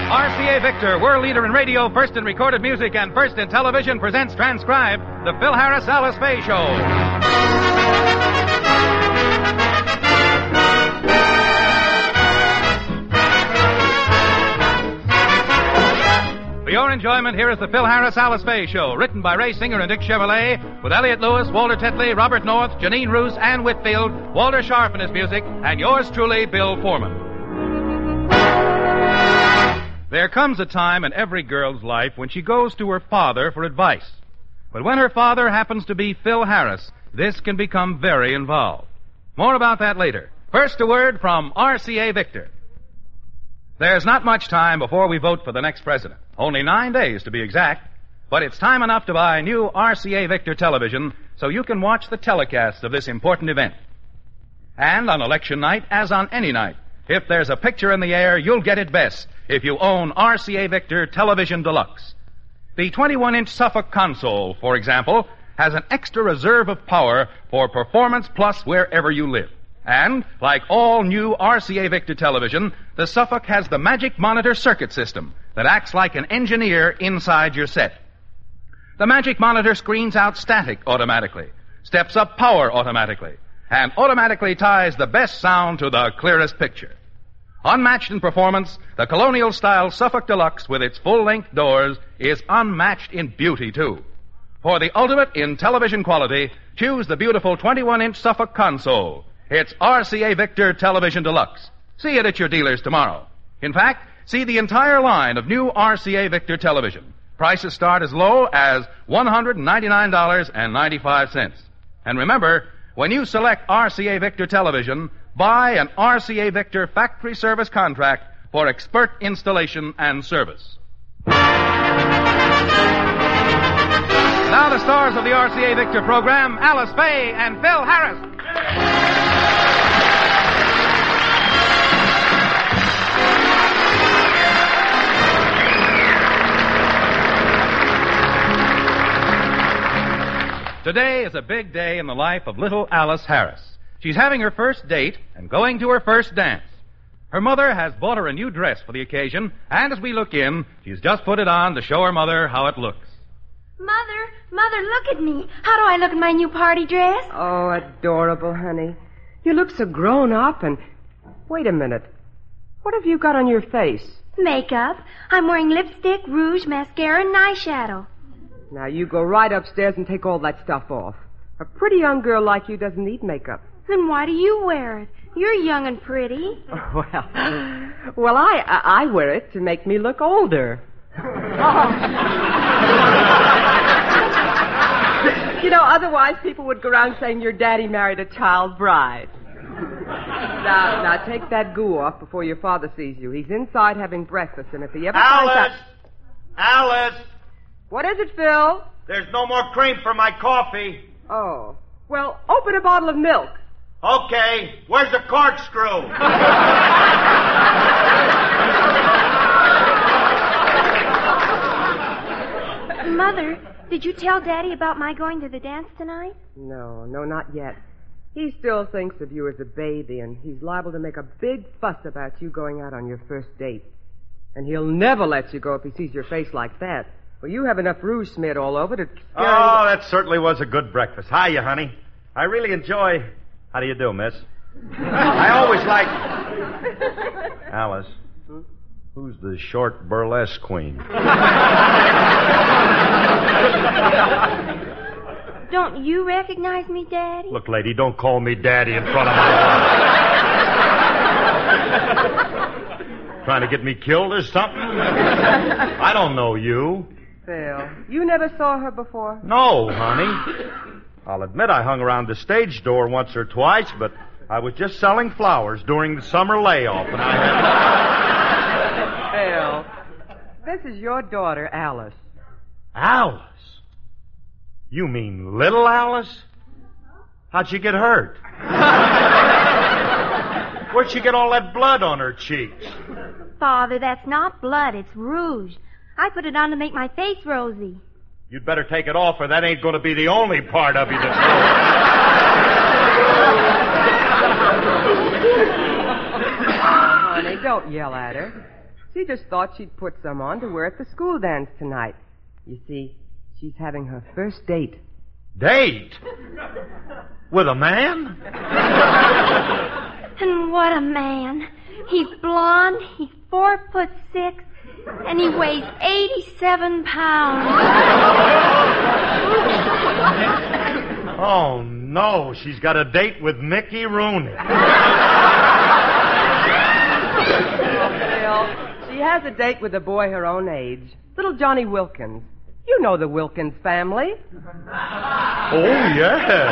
RCA Victor, world leader in radio, first in recorded music, and first in television, presents transcribed the Phil Harris Alice Faye Show. For your enjoyment, here is the Phil Harris Alice Faye Show, written by Ray Singer and Dick Chevrolet, with Elliot Lewis, Walter Tetley, Robert North, Janine Roos, Ann Whitfield, Walter Sharp in his music, and yours truly, Bill Foreman. There comes a time in every girl's life when she goes to her father for advice. But when her father happens to be Phil Harris, this can become very involved. More about that later. First, a word from RCA Victor. There's not much time before we vote for the next president. Only 9 days to be exact. But it's time enough to buy new RCA Victor television so you can watch the telecast of this important event. And on election night, as on any night, if there's a picture in the air, you'll get it best if you own RCA Victor Television Deluxe. The 21-inch Suffolk console, for example, has an extra reserve of power for performance plus wherever you live. And, like all new RCA Victor television, the Suffolk has the Magic Monitor circuit system that acts like an engineer inside your set. The Magic Monitor screens out static automatically, steps up power automatically, and automatically ties the best sound to the clearest picture. Unmatched in performance, the colonial-style Suffolk Deluxe with its full-length doors is unmatched in beauty, too. For the ultimate in television quality, choose the beautiful 21-inch Suffolk console. It's RCA Victor Television Deluxe. See it at your dealers tomorrow. In fact, see the entire line of new RCA Victor television. Prices start as low as $199.95. And remember, when you select RCA Victor television, buy an RCA Victor factory service contract for expert installation and service. Now the stars of the RCA Victor program, Alice Faye and Phil Harris. Today is a big day in the life of little Alice Harris. She's having her first date and going to her first dance. Her mother has bought her a new dress for the occasion, and as we look in, she's just put it on to show her mother how it looks. Mother, look at me. How do I look in my new party dress? Oh, adorable, honey. You look so grown up and... Wait a minute. What have you got on your face? Makeup. I'm wearing lipstick, rouge, mascara, and eyeshadow. Now, you go right upstairs and take all that stuff off. A pretty young girl like you doesn't need makeup. Then why do you wear it? You're young and pretty. Oh, well, I wear it to make me look older. You know, otherwise people would go around saying your daddy married a child bride. Now, take that goo off before your father sees you. He's inside having breakfast, and if he ever finds out... Alice! What is it, Phil? There's no more cream for my coffee. Oh. Well, open a bottle of milk. Okay. Where's the corkscrew? Mother, did you tell Daddy about my going to the dance tonight? No, not yet. He still thinks of you as a baby, and he's liable to make a big fuss about you going out on your first date. And he'll never let you go if he sees your face like that. Well, you have enough rouge smeared all over to... Oh, that certainly was a good breakfast. Hiya, honey. I really enjoy... How do you do, miss? I always like... Alice, who's the short burlesque queen? Don't you recognize me, Daddy? Look, lady, don't call me Daddy in front of my wife. Trying to get me killed or something? I don't know you. Phil, you never saw her before? No, honey. I'll admit I hung around the stage door once or twice, but I was just selling flowers during the summer layoff, and I had... Phil, this is your daughter, Alice. Alice? You mean little Alice? How'd she get hurt? Where'd she get all that blood on her cheeks? Father, that's not blood, it's rouge. I put it on to make my face rosy. You'd better take it off, or that ain't going to be the only part of you that's... Honey, don't yell at her. She just thought she'd put some on to wear at the school dance tonight. You see, she's having her first date. Date? With a man? And what a man. He's blonde, he's 4'6", and he weighs 87 pounds. Oh, no. She's got a date with Mickey Rooney. Bill, she has a date with a boy her own age. Little Johnny Wilkins. You know the Wilkins family. Oh, yeah.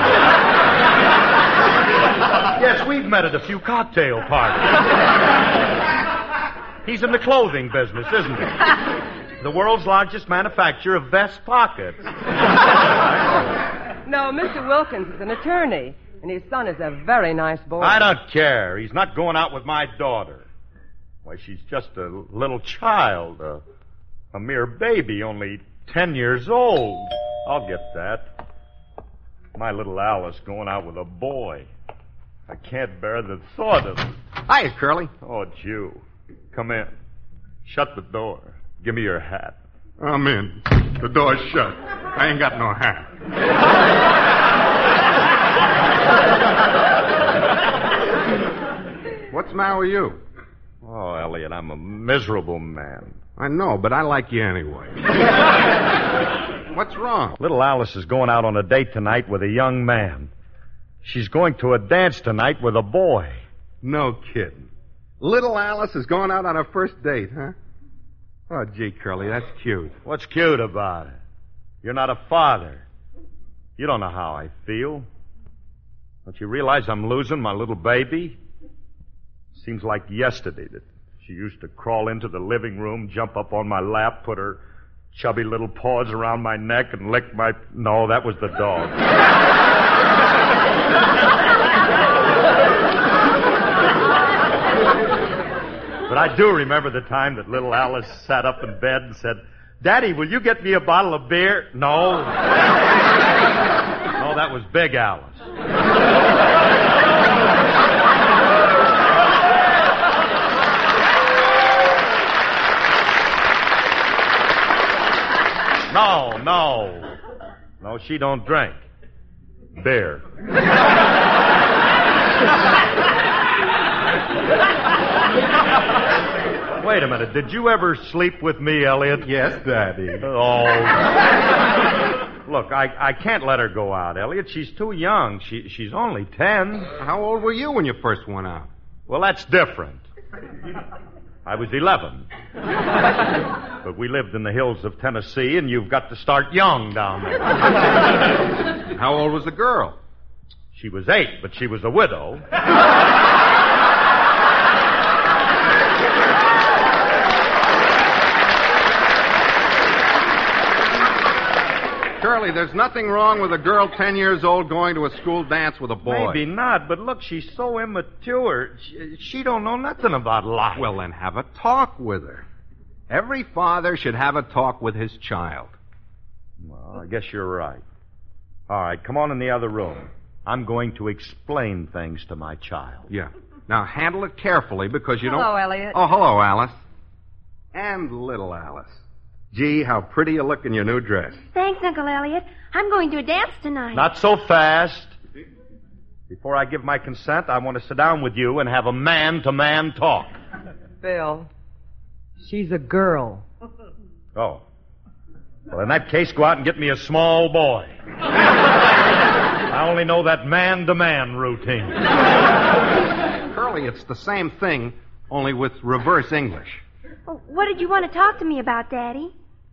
Yes, we've met at a few cocktail parties. He's in the clothing business, isn't he? The world's largest manufacturer of vest pockets. No, Mr. Wilkins is an attorney, and his son is a very nice boy. I don't care. He's not going out with my daughter. Why, she's just a little child, a mere baby, only 10 years old. I'll get that. My little Alice going out with a boy. I can't bear the thought of it. Hiya, Curly. Oh, Jew. Come in. Shut the door. Give me your hat. I'm in. The door's shut. I ain't got no hat. What's the matter with you? Oh, Elliot, I'm a miserable man. I know, but I like you anyway. What's wrong? Little Alice is going out on a date tonight with a young man. She's going to a dance tonight with a boy. No kidding. Little Alice is going out on her first date, huh? Oh, gee, Curly, that's cute. What's cute about it? You're not a father. You don't know how I feel. Don't you realize I'm losing my little baby? Seems like yesterday that she used to crawl into the living room, jump up on my lap, put her chubby little paws around my neck and lick my... No, that was the dog. But I do remember the time that little Alice sat up in bed and said, Daddy, will you get me a bottle of beer? No. No, that was Big Alice. No, she don't drink. Beer. Wait a minute. Did you ever sleep with me, Elliot? Yes, Daddy. Oh. Look, I can't let her go out, Elliot. She's too young. She's only 10. How old were you when you first went out? Well, that's different. I was 11. But we lived in the hills of Tennessee, and you've got to start young down there. How old was the girl? She was 8, but she was a widow. Curly, there's nothing wrong with a girl 10 years old going to a school dance with a boy. Maybe not, but look, she's so immature. She don't know nothing about life. Well, then have a talk with her. Every father should have a talk with his child. Well, I guess you're right. All right, come on in the other room. I'm going to explain things to my child. Yeah. Now, handle it carefully because you don't... Hello, Elliot. Oh, hello, Alice. And little Alice. Gee, how pretty you look in your new dress. Thanks, Uncle Elliot. I'm going to a dance tonight. Not so fast. Before I give my consent, I want to sit down with you and have a man-to-man talk. Phil, she's a girl. Oh. Well, in that case, go out and get me a small boy. I only know that man-to-man routine. Curly, it's the same thing, only with reverse English. Oh, what did you want to talk to me about, Daddy?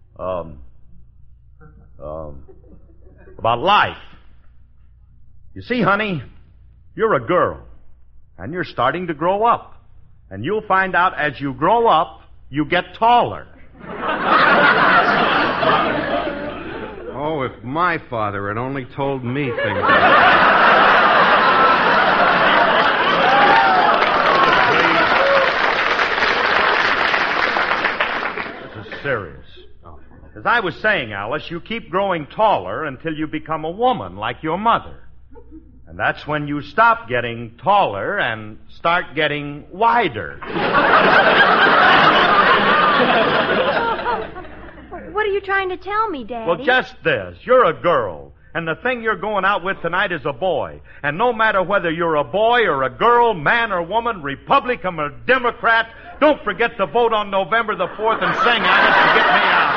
About life. You see, honey, you're a girl, and you're starting to grow up. And you'll find out as you grow up, you get taller. Oh, if my father had only told me things. This is serious. As I was saying, Alice, you keep growing taller until you become a woman like your mother. And that's when you stop getting taller and start getting wider. trying to tell me, Daddy? Well, just this. You're a girl. And the thing you're going out with tonight is a boy. And no matter whether you're a boy or a girl, man or woman, Republican or Democrat, don't forget to vote on November the 4th and sing, Alice, and get me out.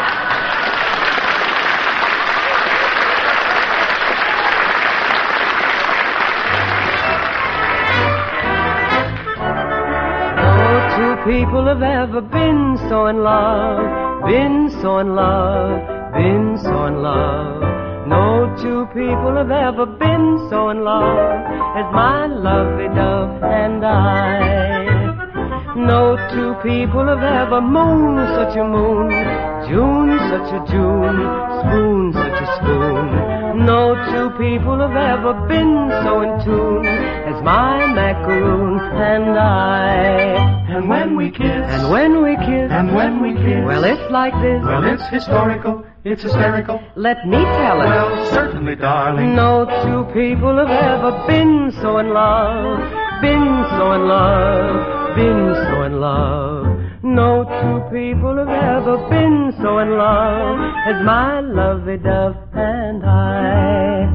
No two people have ever been so in love, been so in love, been so in love. No two people have ever been so in love as my lovely dove and I. No two people have ever mooned such a moon, June such a June, spoon such a spoon. No two people have ever been so in tune as my macaroon and I. And when we kiss, and when we kiss, and when we kiss, well, it's like this. well, it's historical, it's hysterical. Let me tell it. Well, certainly, darling. No two people have ever been so in love, been so in love, been so in love. No two people have ever been so in love as my lovely dove and I.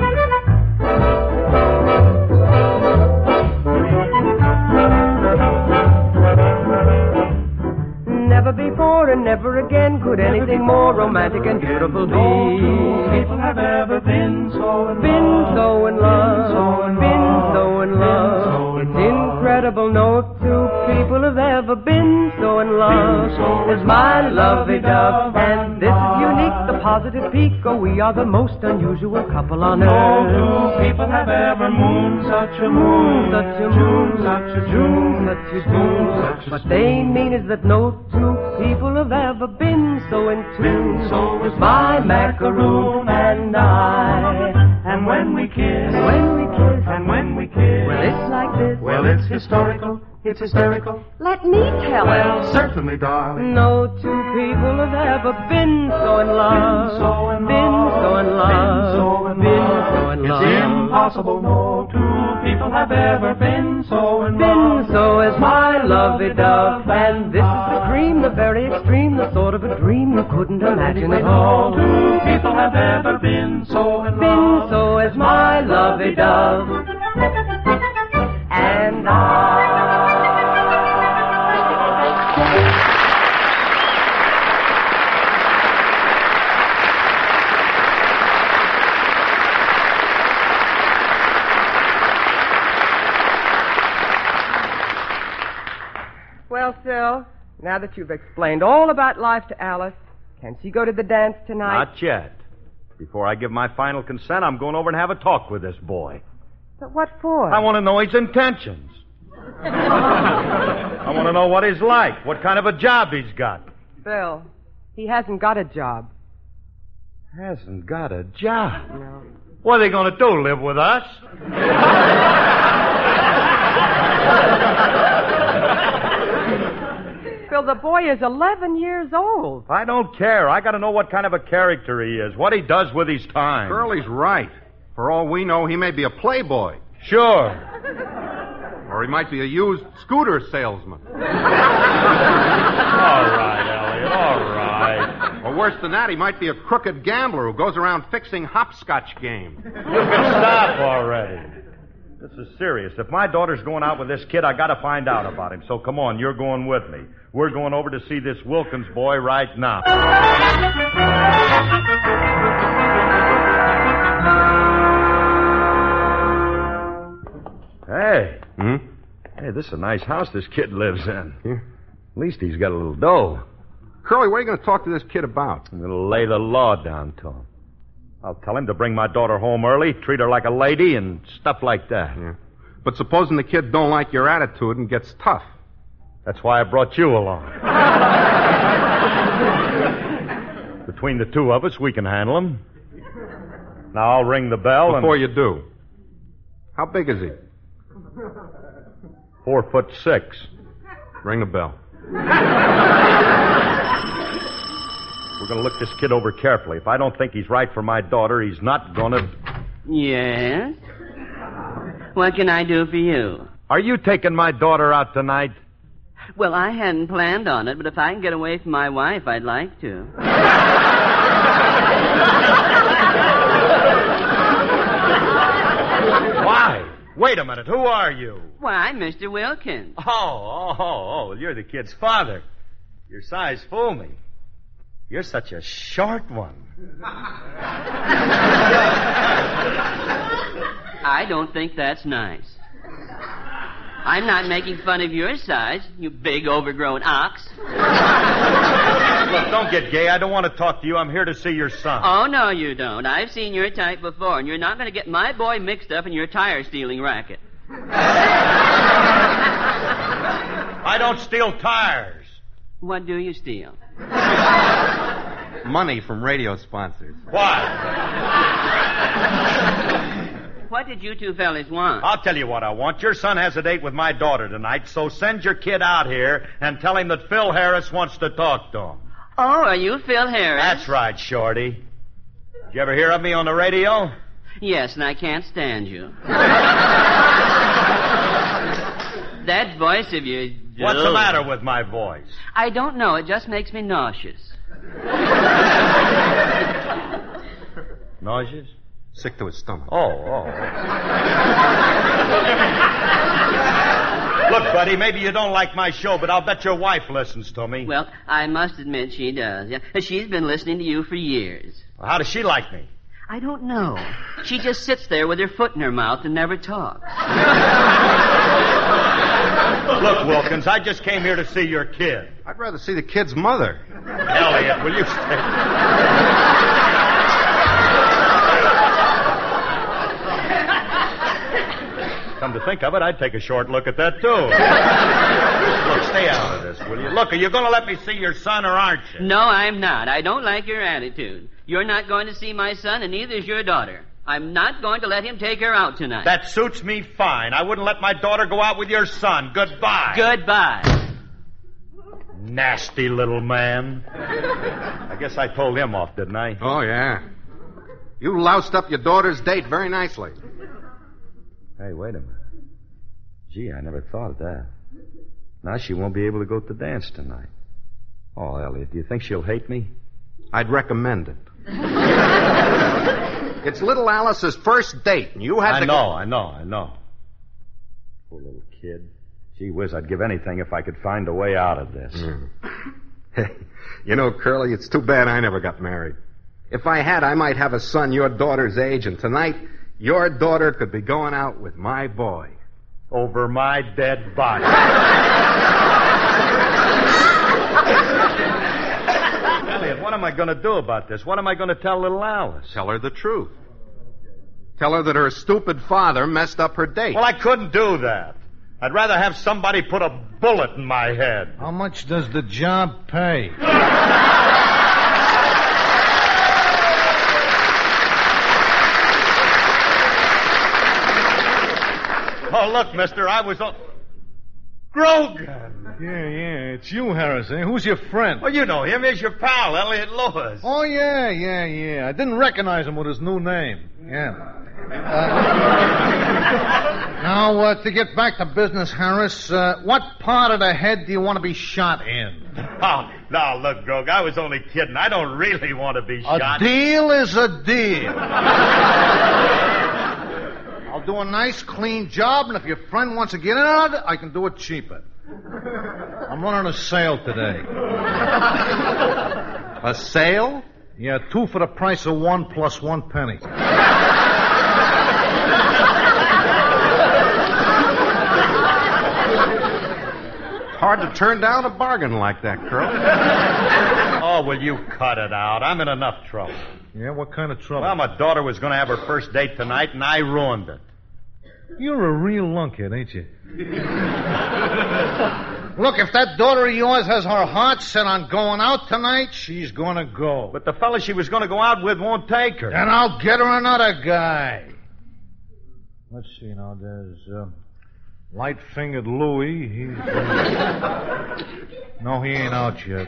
Never before and never again could anything more romantic and beautiful be. No two people have ever been so in love. Been so in love. It's incredible. No two people have ever been so in love as my lovely dove. And this is unique, the positive peak. Oh, we are the most unusual couple on earth. No two people have ever mooned such a moon, Such a moon, such a June, June, such a June. What they mean is that no two people have ever been so in tune so as my macaroon and I. And when we kiss, When we kiss, and when we kiss, well, it's like this. well, it's historical, it's hysterical. Let me tell Well, it. certainly, darling. No two people have ever been so in love. Been so in Been love. so in love. Been so in Been love. so in love. It's impossible. No two people have ever been so in Been love. so is my lovely dove. And this is the cream, the very extreme, the sort of a dream you couldn't imagine at No all. two people have ever been so in Been love. so is my lovely dove. And Well, Phil, now that you've explained all about life to Alice, can she go to the dance tonight? Not yet. Before I give my final consent, I'm going over and have a talk with this boy. But what for? I want to know his intentions. I want to know what he's like, what kind of a job he's got. Phil, he hasn't got a job. Hasn't got a job. No. What are they going to do, live with us? Phil, the boy is 11 years old. I don't care. I got to know what kind of a character he is, what he does with his time. Curly's right. For all we know, he may be a playboy. Sure. Or he might be a used scooter salesman. All right, Elliot, all right. Or worse than that, he might be a crooked gambler who goes around fixing hopscotch games. You can stop already. This is serious. If my daughter's going out with this kid, I got to find out about him. So come on, you're going with me. We're going over to see this Wilkins boy right now. Hey. Hey, this is a nice house this kid lives in. Yeah. At least he's got a little dough. Curly, what are you going to talk to this kid about? I'm going to lay the law down to him. I'll tell him to bring my daughter home early, treat her like a lady, and stuff like that. Yeah. But supposing the kid don't like your attitude and gets tough. That's why I brought you along. Between the two of us, we can handle him. Now I'll ring the bell Before and... you do. How big is he? 4'6". Ring the bell. We're going to look this kid over carefully. If I don't think he's right for my daughter, he's not going to... Yes? What can I do for you? Are you taking my daughter out tonight? Well, I hadn't planned on it, but if I can get away from my wife, I'd like to. Why? Wait a minute. Who are you? Why, Mr. Wilkins. Oh, you're the kid's father. Your size fooled me. You're such a short one. I don't think that's nice. I'm not making fun of your size, you big overgrown ox. Look, don't get gay. I don't want to talk to you. I'm here to see your son. Oh, no, you don't. I've seen your type before, and you're not going to get my boy mixed up in your tire-stealing racket. I don't steal tires. What do you steal? Money from radio sponsors. Why? What did you two fellas want? I'll tell you what I want. Your son has a date with my daughter tonight, so send your kid out here and tell him that Phil Harris wants to talk to him. Oh, are you Phil Harris? That's right, Shorty. Did you ever hear of me on the radio? Yes, and I can't stand you. That voice of yours... What's the matter with my voice? I don't know. It just makes me nauseous. Nauseous? Sick to his stomach. Oh. Look, buddy, maybe you don't like my show, but I'll bet your wife listens to me. Well, I must admit she does. Yeah. She's been listening to you for years. Well, how does she like me? I don't know. She just sits there with her foot in her mouth and never talks. Look, Wilkins, I just came here to see your kid. I'd rather see the kid's mother. Elliot, will you stay? Come to think of it, I'd take a short look at that, too. Look, stay out of this, will you? Look, are you going to let me see your son, or aren't you? No, I'm not. I don't like your attitude. You're not going to see my son, and neither is your daughter. I'm not going to let him take her out tonight. That suits me fine. I wouldn't let my daughter go out with your son. Goodbye. Goodbye. Nasty little man. I guess I told him off, didn't I? Oh, yeah. You loused up your daughter's date very nicely. Hey, wait a minute. Gee, I never thought of that. Now she won't be able to go to the dance tonight. Oh, Elliot, do you think she'll hate me? I'd recommend it. It's little Alice's first date, and you had I know. Poor little kid. Gee whiz, I'd give anything if I could find a way out of this. Hey, you know, Curly, it's too bad I never got married. If I had, I might have a son your daughter's age, and tonight, your daughter could be going out with my boy. Over my dead body. Elliot, what am I going to do about this? What am I going to tell little Alice? Tell her the truth. Tell her that her stupid father messed up her date. Well, I couldn't do that. I'd rather have somebody put a bullet in my head. How much does the job pay? Oh, look, mister, I was on... Grogan! Yeah, it's you, Harris, eh? Who's your friend? Well, you know him. He's your pal, Elliot Lewis. Oh, yeah. I didn't recognize him with his new name. Yeah. Now, to get back to business, Harris, what part of the head do you want to be shot in? Oh, now, look, Grog, I was only kidding. I don't really want to be shot. A deal is a deal. I'll do a nice, clean job, and if your friend wants to get in on it, I can do it cheaper. I'm running a sale today. A sale? Yeah, 2 for the price of 1 plus 1 penny. Hard to turn down a bargain like that, Curly. Oh, will you cut it out? I'm in enough trouble. Yeah, what kind of trouble? Well, my daughter was going to have her first date tonight, and I ruined it. You're a real lunkhead, ain't you? Look, if that daughter of yours has her heart set on going out tonight, she's going to go. But the fella she was going to go out with won't take her. Then I'll get her another guy. Let's see now. There's light-fingered Louie. He's... No, he ain't out yet.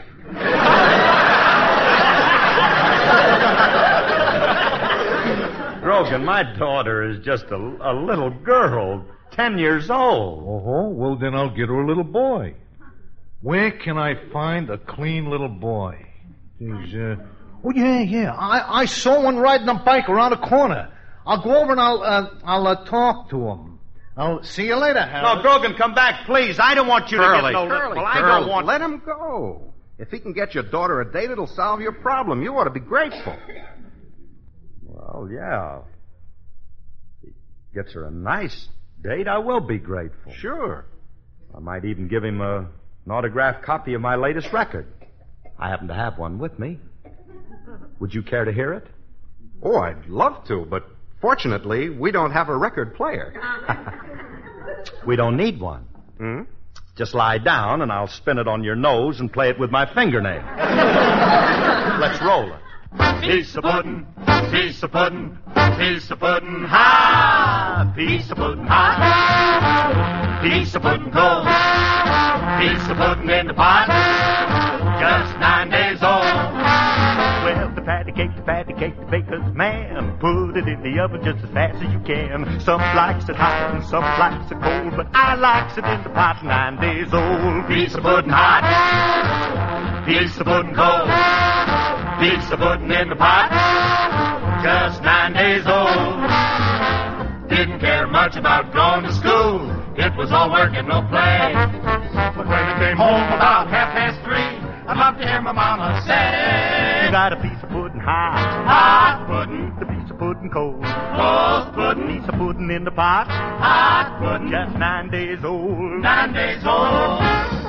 Grogan, my daughter is just a little girl, 10 years old. Oh, well, then I'll get her a little boy. Where can I find a clean little boy? Geez, Oh, yeah. I saw one riding a bike around the corner. I'll go over and I'll talk to him. I'll see you later, Harris. No, Grogan, come back, please. I don't want you to get no... Curly, I don't want... Let him go. If he can get your daughter a date, it'll solve your problem. You ought to be grateful. Well, yeah. If he gets her a nice date, I will be grateful. Sure. I might even give him an autographed copy of my latest record. I happen to have one with me. Would you care to hear it? Oh, I'd love to, but fortunately, we don't have a record player. We don't need one. Hmm? Just lie down and I'll spin it on your nose and play it with my fingernail. Let's roll it. Piece of pudding, piece of pudding, piece of pudding high, piece of pudding high, piece of pudding cold, piece of pudding in the pot, just 9 days old. Well, the patty cake, the baker's man, put it in the oven just as fast as you can. Some likes it hot and some likes it cold, but I likes it in the pot, 9 days old. Piece of pudding hot, piece of pudding cold, piece of pudding in the pot, just 9 days old. Didn't care much about going to school, it was all work and no play. But when I came home about 3:30, I'd love to hear my mama say, you got a piece of pudding hot pudding, the piece of pudding cold pudding, piece of pudding in the pot, hot pudding, just 9 days old, 9 days old.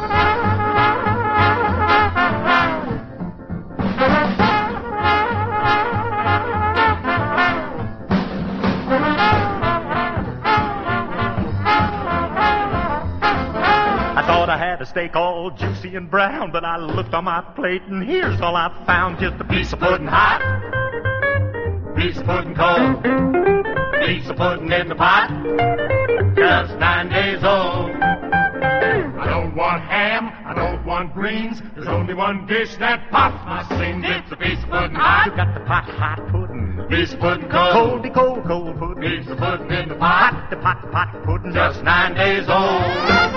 I had a steak all juicy and brown, but I looked on my plate and here's all I found, just a piece of pudding hot, piece of pudding cold, piece of pudding in the pot, just 9 days old. I don't want ham, I don't want greens, there's only one dish that pops my seams, it's a piece of pudding hot. You got the pot hot pudding, piece of pudding cold, cold pudding, piece of pudding in the pot, the pot pudding, just 9 days old.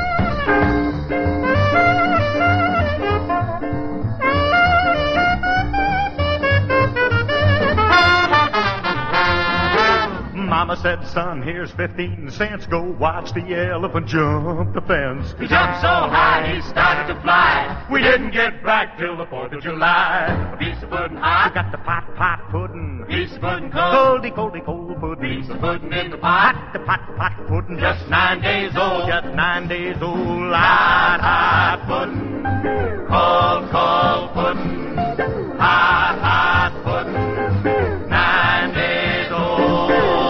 Mama said, son, here's 15 cents. Go watch the elephant jump the fence. He jumped so high, he started to fly. We didn't get back till the 4th of July. A piece of pudding hot. You got the pot pudding. A piece of pudding cold. Cold pudding. Piece of pudding in the pot. The pot pudding. Just 9 days old. Just 9 days old. Hot pudding. Cold pudding. Hot pudding. 9 days old.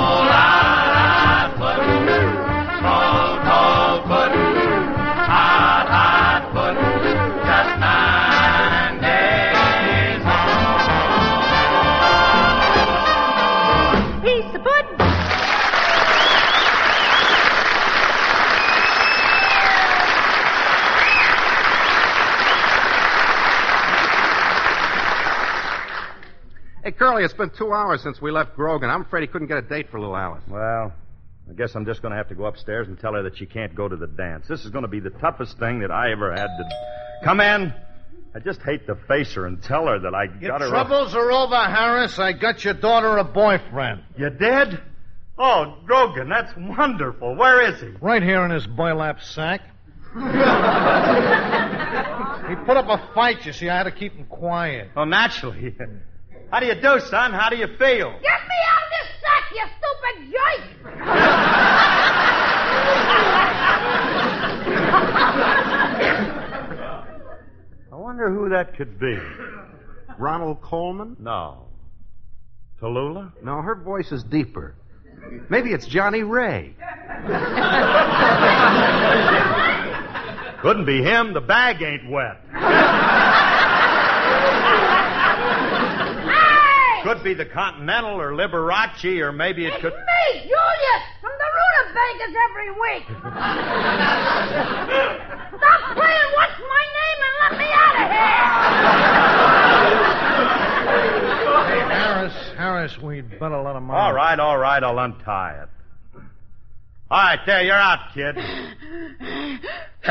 Hey, Curly, it's been 2 hours since we left Grogan. I'm afraid he couldn't get a date for little Alice. Well, I guess I'm just going to have to go upstairs and tell her that she can't go to the dance. This is going to be the toughest thing that I ever had to... Come in. I just hate to face her and tell her that I got her... Your troubles are over, Harris. I got your daughter a boyfriend. You did? Oh, Grogan, that's wonderful. Where is he? Right here in his burlap sack. He put up a fight, you see. I had to keep him quiet. Oh, naturally. How do you do, son? How do you feel? Get me out of this sack, you stupid joke! I wonder who that could be. Ronald Coleman? No. Tallulah? No, her voice is deeper. Maybe it's Johnny Ray. Couldn't be him. The bag ain't wet. Could be the Continental or Liberace, or maybe it could... It's me, Julius, from the Rudabakers every week. Stop playing What's My Name and let me out of here. Hey, Harris, we'd better let him out. All right, I'll untie it. All right, there, you're out, kid.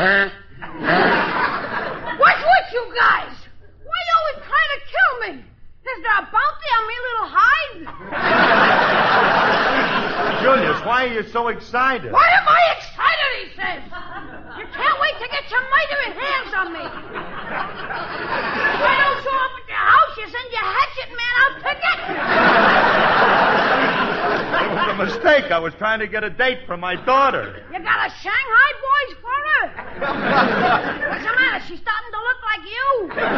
What's with you guys? Why you always trying to kill me? Why are you so excited? Why am I excited, he says? You can't wait to get your murdering hands on me. If I don't show up at your house, you send your hatchet man out to get me. It was a mistake. I was trying to get a date for my daughter. You got a Shanghai boys for her? What's the matter? She's starting to look like you.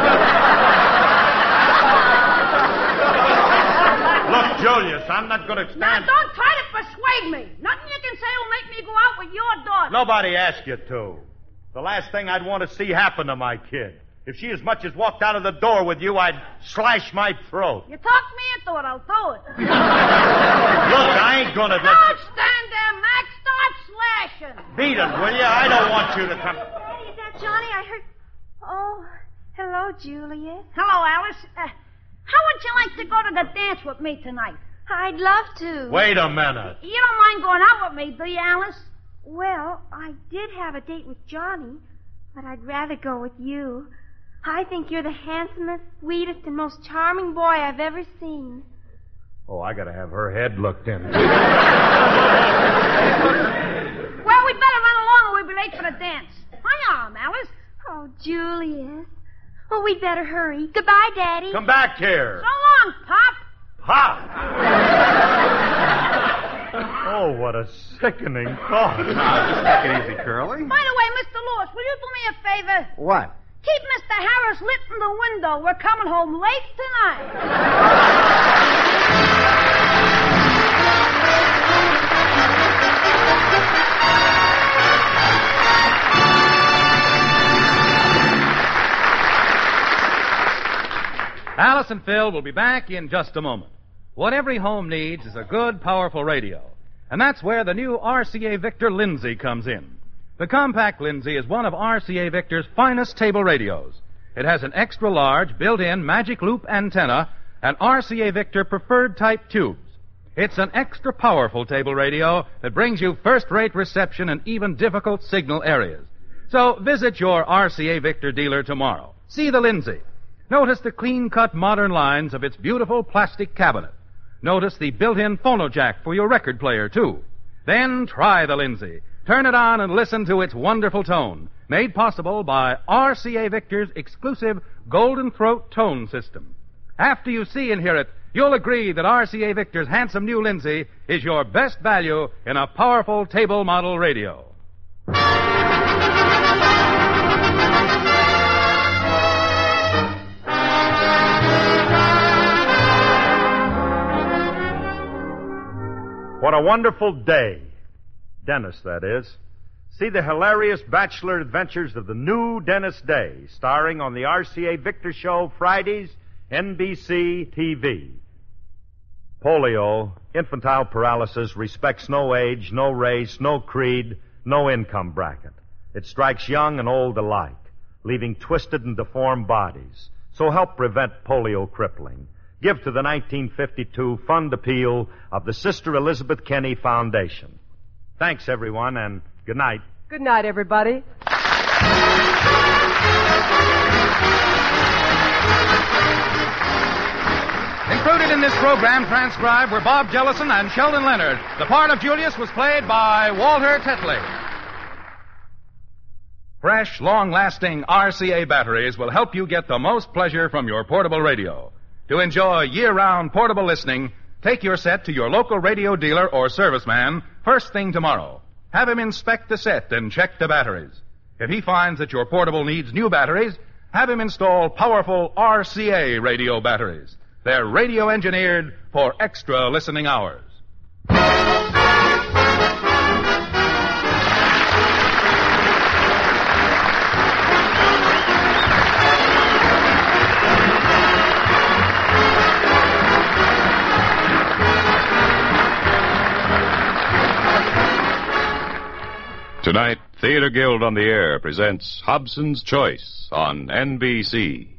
Look, Julius, I'm not going to stand... Now, don't try to persuade me. Nothing you can say will make me go out with your daughter. Nobody asked you to. The last thing I'd want to see happen to my kid. If she as much as walked out of the door with you, I'd slash my throat. You talked me into it, I'll do it. Look, I ain't going to... Don't stand there, Max. Start slashing. Beat it, will you? I don't want you to come... Daddy, is that Johnny? I heard... Oh, hello, Julius. Hello, Alice. How would you like to go to the dance with me tonight? I'd love to. Wait a minute. You don't mind going out with me, do you, Alice? Well, I did have a date with Johnny, but I'd rather go with you. I think you're the handsomest, sweetest, and most charming boy I've ever seen. Oh, I gotta have her head looked into. Well, we better run along or we'll be late for the dance. My arm, Alice. Oh, Julius. Oh, we'd better hurry. Goodbye, Daddy. Come back here. So long, Pop. Pop! Oh, what a sickening thought. Take it easy, Curly. By the way, Mr. Lewis, will you do me a favor? What? Keep Mr. Harris lit in the window. We're coming home late tonight. Alice and Phil will be back in just a moment. What every home needs is a good, powerful radio. And that's where the new RCA Victor Lindsay comes in. The compact Lindsay is one of RCA Victor's finest table radios. It has an extra-large, built-in magic loop antenna and RCA Victor preferred type tubes. It's an extra-powerful table radio that brings you first-rate reception in even difficult signal areas. So visit your RCA Victor dealer tomorrow. See the Lindsay. Notice the clean-cut modern lines of its beautiful plastic cabinet. Notice the built-in phonojack for your record player, too. Then try the Lindsay. Turn it on and listen to its wonderful tone, made possible by RCA Victor's exclusive Golden Throat tone system. After you see and hear it, you'll agree that RCA Victor's handsome new Lindsay is your best value in a powerful table model radio. What a wonderful day. Dennis, that is. See the hilarious bachelor adventures of the new Dennis Day, starring on the RCA Victor Show Fridays, NBC TV. Polio, infantile paralysis, respects no age, no race, no creed, no income bracket. It strikes young and old alike, leaving twisted and deformed bodies. So help prevent polio crippling. Give to the 1952 fund appeal of the Sister Elizabeth Kenny Foundation. Thanks, everyone, and good night. Good night, everybody. Included in this program transcribed were Bob Jellison and Sheldon Leonard. The part of Julius was played by Walter Tetley. Fresh, long-lasting RCA batteries will help you get the most pleasure from your portable radio. To enjoy year-round portable listening, take your set to your local radio dealer or serviceman first thing tomorrow. Have him inspect the set and check the batteries. If he finds that your portable needs new batteries, have him install powerful RCA radio batteries. They're radio engineered for extra listening hours. Tonight, Theater Guild on the Air presents Hobson's Choice on NBC.